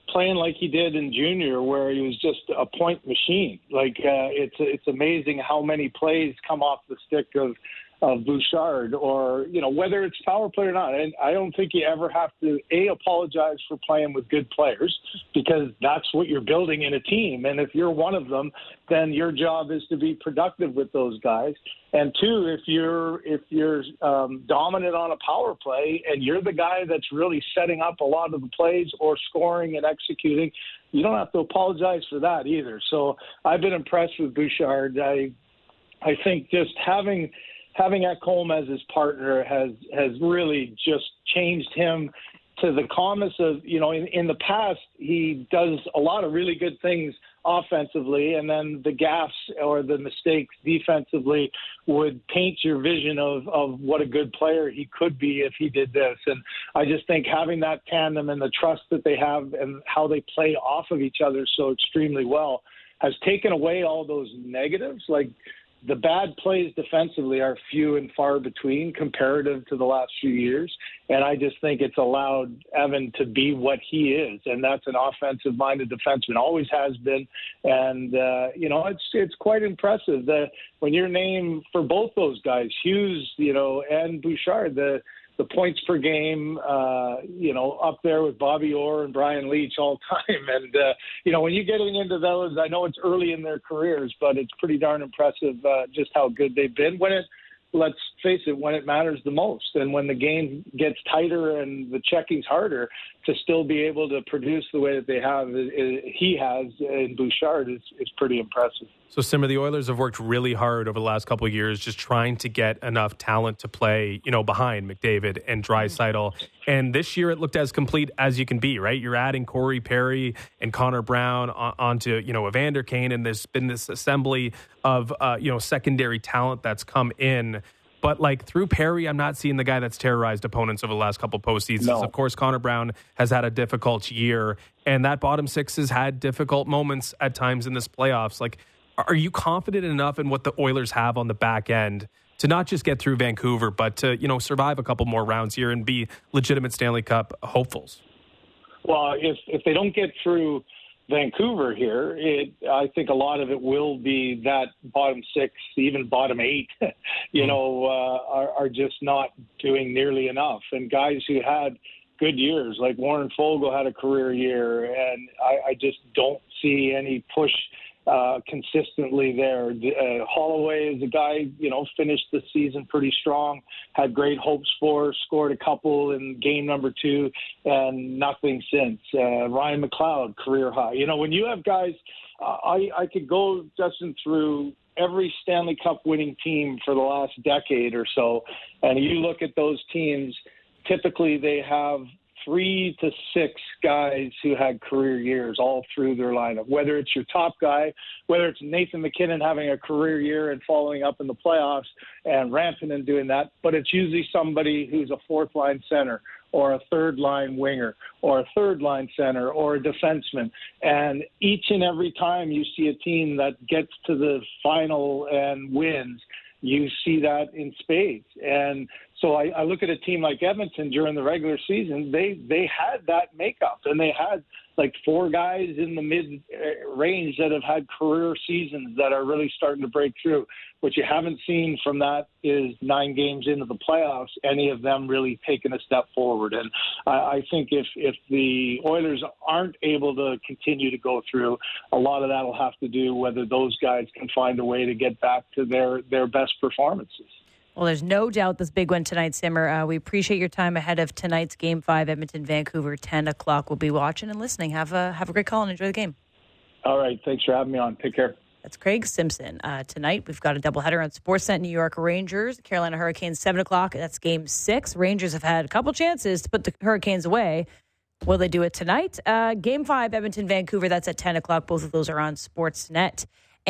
playing like he did in junior, where he was just a point machine. Like uh, it's it's amazing how many plays come off the stick of of Bouchard, or, you know, whether it's power play or not. And I don't think you ever have to, A, apologize for playing with good players, because that's what you're building in a team. And if you're one of them, then your job is to be productive with those guys. And two, if you're if you're um, dominant on a power play and you're the guy that's really setting up a lot of the plays or scoring and executing, you don't have to apologize for that either. So I've been impressed with Bouchard. I I think just having having Ekholm as his partner has has really just changed him to the calmest of, you know, in, in the past, he does a lot of really good things offensively, and then the gaffes or the mistakes defensively would paint your vision of, of what a good player he could be if he did this. And I just think having that tandem and the trust that they have and how they play off of each other so extremely well has taken away all those negatives. Like, the bad plays defensively are few and far between comparative to the last few years. And I just think it's allowed Evan to be what he is. And that's an offensive-minded defenseman, always has been. And, uh, you know, it's it's quite impressive that when you're named for both those guys, Hughes, you know, and Bouchard, the the points per game, uh, you know, up there with Bobby Orr and Brian Leetch all time. And, uh, you know, when you're getting into those, I know it's early in their careers, but it's pretty darn impressive uh, just how good they've been when it, let's face it, when it matters the most. And when the game gets tighter and the checking's harder, to still be able to produce the way that they have, he has in Bouchard is, is pretty impressive. So, Simmer, the Oilers have worked really hard over the last couple of years just trying to get enough talent to play, you know, behind McDavid and Draisaitl. And this year it looked as complete as you can be, right? You're adding Corey Perry and Connor Brown on, onto, you know, Evander Kane, and there's been this assembly of, uh, you know, secondary talent that's come in. But, like, through Perry, I'm not seeing the guy that's terrorized opponents over the last couple postseasons. No. Of course, Connor Brown has had a difficult year, and that bottom six has had difficult moments at times in this playoffs. Like, are you confident enough in what the Oilers have on the back end to not just get through Vancouver, but to, you know, survive a couple more rounds here and be legitimate Stanley Cup hopefuls? Well, if if they don't get through Vancouver here, it, I think a lot of it will be that bottom six, even bottom eight, you know, uh, are, are just not doing nearly enough. And guys who had good years, like Warren Fogle had a career year, and I, I just don't see any push uh, consistently there. Uh, Holloway is a guy, you know, finished the season pretty strong, had great hopes for, scored a couple in game number two, and nothing since. Uh, Ryan McLeod, career high. You know, when you have guys, uh, I, I could go, Justin, through every Stanley Cup winning team for the last decade or so, and you look at those teams, typically they have three to six guys who had career years all through their lineup, whether it's your top guy, whether it's Nathan MacKinnon having a career year and following up in the playoffs and ramping and doing that, but it's usually somebody who's a fourth line center or a third line winger or a third line center or a defenseman. And each and every time you see a team that gets to the final and wins, you see that in spades. And so I, I look at a team like Edmonton during the regular season, they, they had that makeup, and they had like four guys in the mid range that have had career seasons that are really starting to break through. What you haven't seen from that is nine games into the playoffs, any of them really taking a step forward. And I, I think if, if the Oilers aren't able to continue to go through, a lot of that will have to do whether those guys can find a way to get back to their, their best performances. Well, there's no doubt this big one tonight, Simmer. Uh, we appreciate your time ahead of tonight's Game five, Edmonton, Vancouver, ten o'clock. We'll be watching and listening. Have a, have a great call and enjoy the game. All right. Thanks for having me on. Take care. That's Craig Simpson. Uh, tonight, we've got a doubleheader on Sportsnet. New York Rangers, Carolina Hurricanes, seven o'clock. That's Game six. Rangers have had a couple chances to put the Hurricanes away. Will they do it tonight? Uh, Game five, Edmonton, Vancouver. That's at ten o'clock. Both of those are on Sportsnet.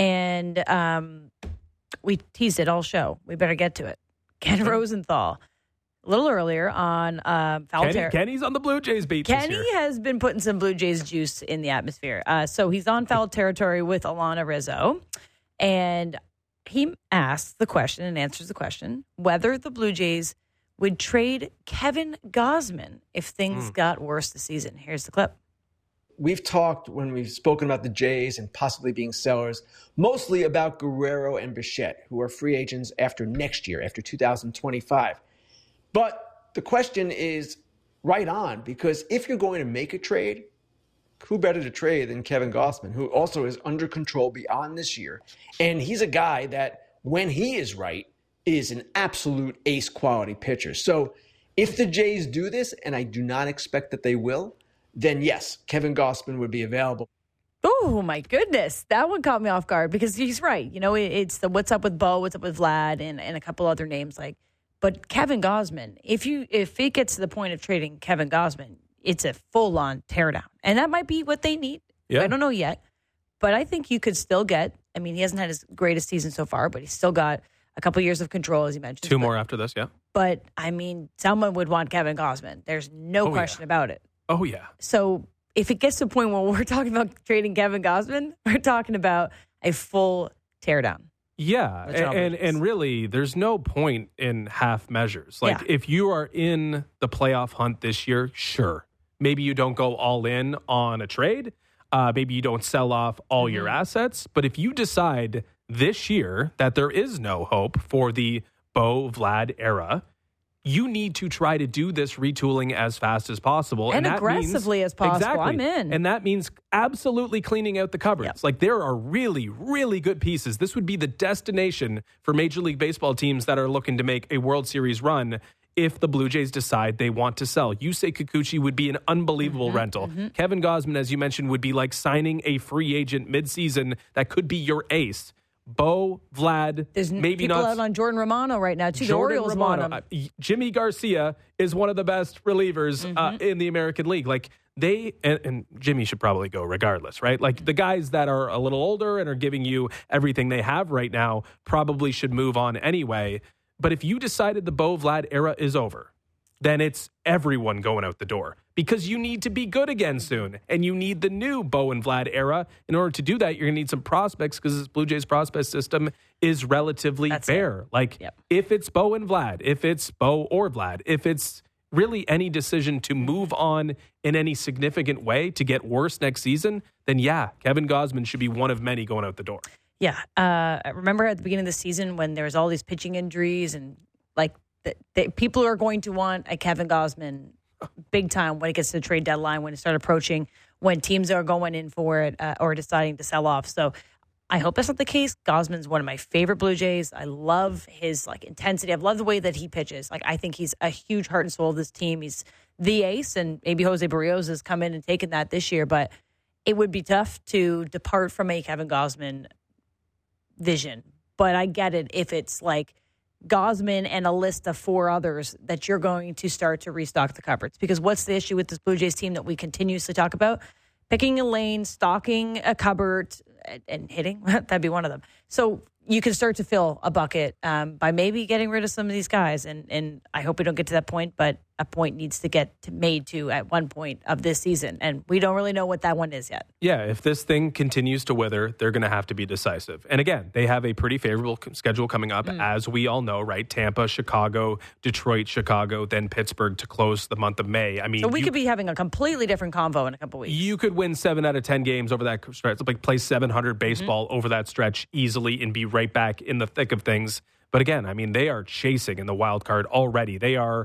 And um, we teased it all show. We better get to it. Ken Rosenthal, a little earlier on uh, Foul Kenny, Ter- Kenny's on the Blue Jays beat Kenny this year. has been putting some Blue Jays juice in the atmosphere. Uh, so he's on foul territory with Alana Rizzo. And he asks the question and answers the question whether the Blue Jays would trade Kevin Gausman if things mm. got worse this season. Here's the clip. we've talked when we've spoken about the Jays and possibly being sellers, mostly about Guerrero and Bichette, who are free agents after next year, after two thousand twenty-five. But the question is right on, because if you're going to make a trade, who better to trade than Kevin Gausman, who also is under control beyond this year. And he's a guy that, when he is right, is an absolute ace quality pitcher. So if the Jays do this, and I do not expect that they will, then yes, Kevin Gausman would be available. Oh, my goodness. That one caught me off guard because he's right. You know, it, it's the what's up with Bo, what's up with Vlad, and, and a couple other names. like. But Kevin Gausman, if you if it gets to the point of trading Kevin Gausman, it's a full-on teardown. And that might be what they need. Yeah. I don't know yet. But I think you could still get, I mean, he hasn't had his greatest season so far, but he's still got a couple years of control, as you mentioned. Two but, more after this, yeah. But, I mean, someone would want Kevin Gausman. There's no oh, question yeah. about it. Oh, yeah. So if it gets to the point where we're talking about trading Kevin Gausman, we're talking about a full teardown. Yeah, and, and and really, there's no point in half measures. Like, yeah. if you are in the playoff hunt this year, sure. Maybe you don't go all in on a trade. Uh, maybe you don't sell off all mm-hmm. your assets. But if you decide this year that there is no hope for the Bo Vlad era, you need to try to do this retooling as fast as possible. And, and that aggressively means, as possible. Exactly. I'm in. And that means absolutely cleaning out the cupboards. Yep. Like, there are really, really good pieces. This would be the destination for Major League Baseball teams that are looking to make a World Series run if the Blue Jays decide they want to sell. Yusei Kikuchi would be an unbelievable mm-hmm, rental. Mm-hmm. Kevin Gausman, as you mentioned, would be like signing a free agent midseason that could be your ace. Bo, Vlad, There's maybe people not. out on Jordan Romano right now, too. Jordan the Orioles Romano. want him. Uh, Jimmy Garcia is one of the best relievers mm-hmm. uh, in the American League. Like, they, and, and Jimmy should probably go regardless, right? Like, the guys that are a little older and are giving you everything they have right now probably should move on anyway. But if you decided the Bo Vlad era is over, then it's everyone going out the door, because you need to be good again soon. And you need the new Bo and Vlad era. In order to do that, you're going to need some prospects, because this Blue Jays prospect system is relatively That's bare. It. Like, yep. if it's Bo and Vlad, if it's Bo or Vlad, if it's really any decision to move on in any significant way to get worse next season, then yeah, Kevin Gausman should be one of many going out the door. Yeah. Uh, I remember at the beginning of the season when there was all these pitching injuries, and like the, the, people are going to want a Kevin Gausman big time when it gets to the trade deadline, when it starts approaching, when teams are going in for it uh, or deciding to sell off. So I hope that's not the case. Gausman's one of my favorite Blue Jays. I love his like intensity. I love the way that he pitches. Like, I think he's a huge heart and soul of this team. He's the ace, and maybe Jose Barrios has come in and taken that this year, but it would be tough to depart from a Kevin Gausman vision. But I get it if it's like Gausman and a list of four others that you're going to start to restock the cupboards. Because what's the issue with this Blue Jays team that we continuously talk about? Picking a lane, stocking a cupboard, and, and hitting. That'd be one of them. So you can start to fill a bucket um, by maybe getting rid of some of these guys. And, and I hope we don't get to that point, but a point needs to get to made to at one point of this season. And we don't really know what that one is yet. Yeah, if this thing continues to wither, they're going to have to be decisive. And again, they have a pretty favorable schedule coming up, mm. as we all know, right? Tampa, Chicago, Detroit, Chicago, then Pittsburgh to close the month of May. I mean, so we you, could be having a completely different convo in a couple weeks. You could win seven out of ten games over that stretch, like play seven hundred baseball mm-hmm. over that stretch easily and be right back in the thick of things. But again, I mean, they are chasing in the wild card already. They are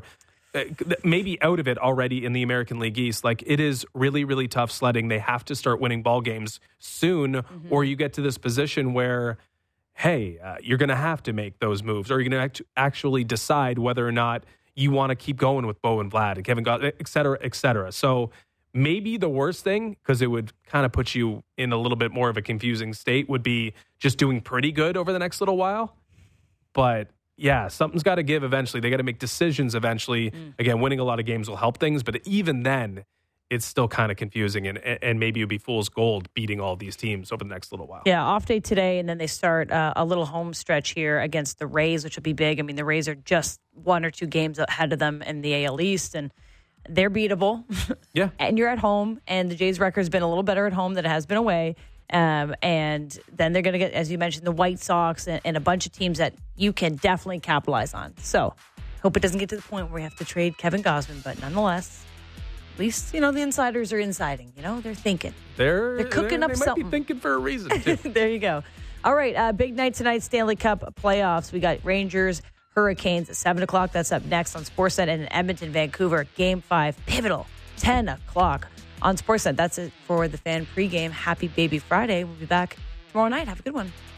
maybe out of it already in the American League East. Like, it is really, really tough sledding. They have to start winning ball games soon, mm-hmm. or you get to this position where, hey, uh, you're going to have to make those moves, or you're going to actually decide whether or not you want to keep going with Bo and Vlad and Kevin Gausman, et cetera, et cetera. So maybe the worst thing, because it would kind of put you in a little bit more of a confusing state, would be just doing pretty good over the next little while. But yeah, something's got to give eventually. They got to make decisions eventually. Mm. Again, winning a lot of games will help things, but even then, it's still kind of confusing, and and maybe it would be fool's gold beating all these teams over the next little while. Yeah, off day today, and then they start uh, a little home stretch here against the Rays, which will be big. I mean, the Rays are just one or two games ahead of them in the A L East, and they're beatable. Yeah. And you're at home, and the Jays' record's been a little better at home than it has been away. Um, and then they're going to get, as you mentioned, the White Sox and, and a bunch of teams that you can definitely capitalize on. So hope it doesn't get to the point where we have to trade Kevin Gausman, but nonetheless, At least, you know, the insiders are insiding. You know, they're thinking. They're, they're cooking they're, up they something. Might be thinking for a reason, too. There you go. All right, uh, big night tonight, Stanley Cup playoffs. We got Rangers, Hurricanes at seven o'clock. That's up next on Sportsnet, and in Edmonton, Vancouver, Game five, pivotal, ten o'clock on Sportsnet. That's it for the Fan pregame. Happy Baby Friday. We'll be back tomorrow night. Have a good one.